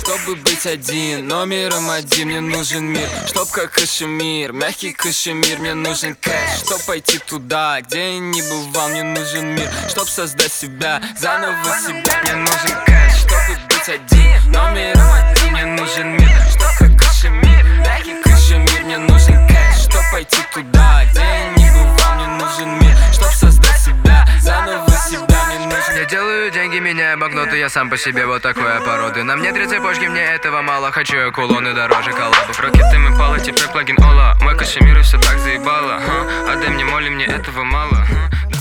чтобы быть один, номером один. Мне нужен мир, чтоб как кашемир, мягкий кашемир. Мне нужен кэш, чтоб пойти туда, где я не бывал. Мне нужен мир, чтоб создать себя, заново себя. Мне нужен кэш, чтобы быть один, номером один. Мне нужен мир, чтоб как кашемир, мягкий кашемир. Мне нужен кэш, чтоб пойти туда, где я не бывал. Мне нужен мир, чтоб создать себя, заново себя. Мне нужен... Я делаю деньги, меняю банкноты, я сам по себе вот такой породы. На мне 3 цепочки, мне этого мало, хочу я кулоны дороже коллабов. Ракеты мы пала, теперь плагин Ола, мой кашемир и все так заебало. Отдай мне моли, мне этого мало.